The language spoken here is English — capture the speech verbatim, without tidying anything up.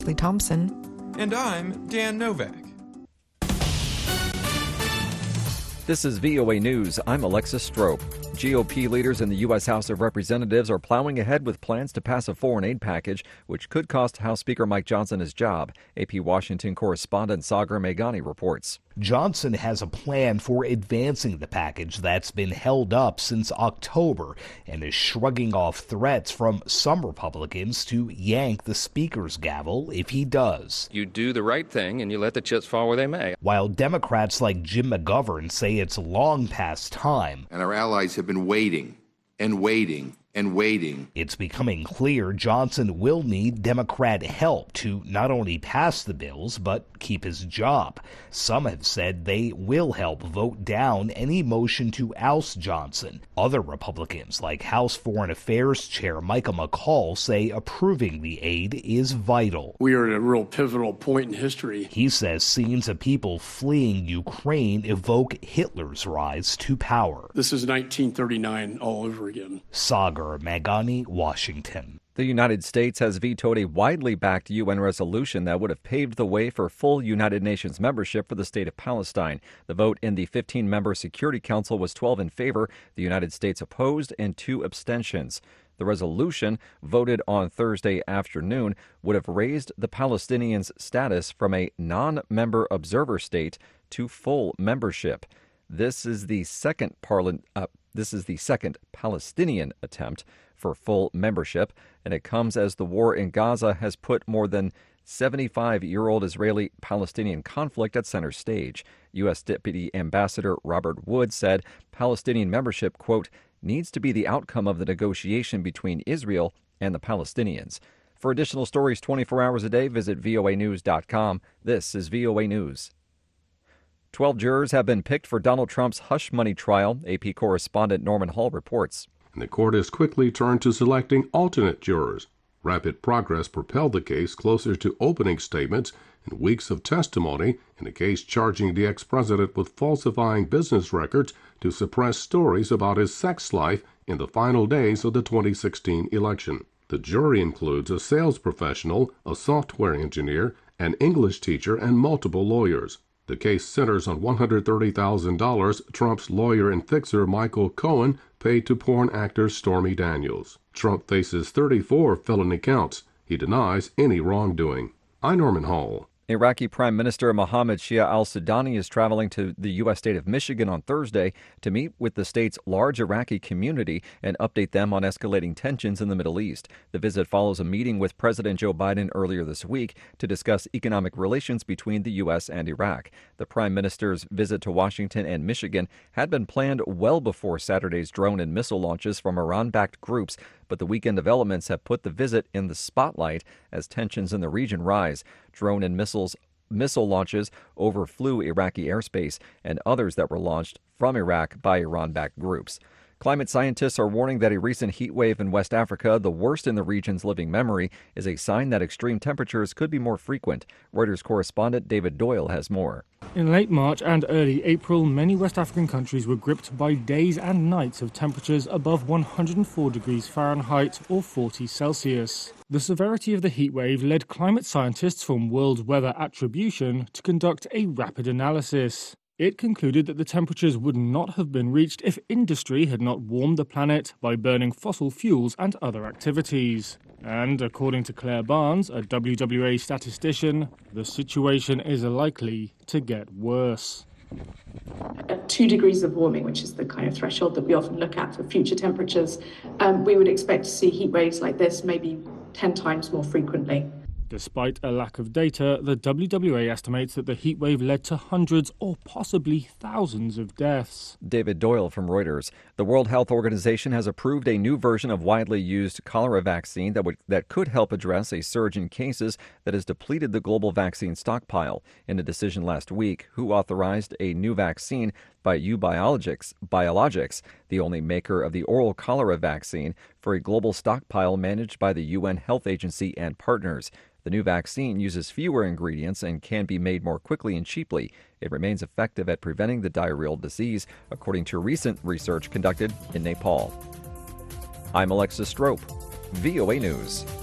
Lee Thompson. And I'm Dan Novak. This is V O A News. I'm Alexis Strope. G O P leaders in the U S House of Representatives are plowing ahead with plans to pass a foreign aid package, which could cost House Speaker Mike Johnson his job. A P Washington correspondent Sagar Meghani reports. Johnson has a plan for advancing the package that's been held up since October and is shrugging off threats from some Republicans to yank the Speaker's gavel if he does. You do the right thing and you let the chips fall where they may. While Democrats like Jim McGovern say it's long past time. And our allies have been waiting and waiting and waiting. It's becoming clear Johnson will need Democrat help to not only pass the bills, but keep his job. Some have said they will help vote down any motion to oust Johnson. Other Republicans, like House Foreign Affairs Chair Michael McCaul, say approving the aid is vital. We are at a real pivotal point in history. He says scenes of people fleeing Ukraine evoke Hitler's rise to power. This is nineteen thirty-nine all over again. Sagar Meghani, Washington. The United States has vetoed a widely backed U N resolution that would have paved the way for full United Nations membership for the state of Palestine. The vote in the fifteen-member Security Council was twelve in favor, the United States opposed, and two abstentions. The resolution, voted on Thursday afternoon, would have raised the Palestinians' status from a non-member observer state to full membership. This is the second parliament. Uh, This is the second Palestinian attempt for full membership, and it comes as the war in Gaza has put more than seventy-five-year-old Israeli-Palestinian conflict at center stage. U S. Deputy Ambassador Robert Wood said Palestinian membership, quote, needs to be the outcome of the negotiation between Israel and the Palestinians. For additional stories twenty-four hours a day, visit V O A news dot com. This is V O A News. Twelve jurors have been picked for Donald Trump's hush money trial, A P correspondent Norman Hall reports. And the court has quickly turned to selecting alternate jurors. Rapid progress propelled the case closer to opening statements and weeks of testimony in a case charging the ex-president with falsifying business records to suppress stories about his sex life in the final days of the twenty sixteen election. The jury includes a sales professional, a software engineer, an English teacher, and multiple lawyers. The case centers on one hundred thirty thousand dollars Trump's lawyer and fixer Michael Cohen paid to porn actor Stormy Daniels. Trump faces thirty-four felony counts. He denies any wrongdoing. I'm Norman Hall. Iraqi Prime Minister Mohammed Shia al-Sudani is traveling to the U S state of Michigan on Thursday to meet with the state's large Iraqi community and update them on escalating tensions in the Middle East. The visit follows a meeting with President Joe Biden earlier this week to discuss economic relations between the U S and Iraq. The Prime Minister's visit to Washington and Michigan had been planned well before Saturday's drone and missile launches from Iran-backed groups, but the weekend developments have put the visit in the spotlight as tensions in the region rise. Drone and missiles, missile launches overflew Iraqi airspace and others that were launched from Iraq by Iran-backed groups. Climate scientists are warning that a recent heat wave in West Africa, the worst in the region's living memory, is a sign that extreme temperatures could be more frequent. Reuters correspondent David Doyle has more. In late March and early April, many West African countries were gripped by days and nights of temperatures above one hundred four degrees Fahrenheit or forty Celsius. The severity of the heat wave led climate scientists from World Weather Attribution to conduct a rapid analysis. It concluded that the temperatures would not have been reached if industry had not warmed the planet by burning fossil fuels and other activities. And according to Claire Barnes, a W W A statistician, the situation is likely to get worse. At two degrees of warming, which is the kind of threshold that we often look at for future temperatures, um, we would expect to see heat waves like this maybe ten times more frequently. Despite a lack of data, the W W A estimates that the heat wave led to hundreds or possibly thousands of deaths. David Doyle from Reuters. The World Health Organization has approved a new version of widely used cholera vaccine that would that could help address a surge in cases that has depleted the global vaccine stockpile. In a decision last week, W H O authorized a new vaccine by Ubiologics, Biologics, the only maker of the oral cholera vaccine, for a global stockpile managed by the U N Health Agency and partners. The new vaccine uses fewer ingredients and can be made more quickly and cheaply. It remains effective at preventing the diarrheal disease, according to recent research conducted in Nepal. I'm Alexis Strope, V O A News.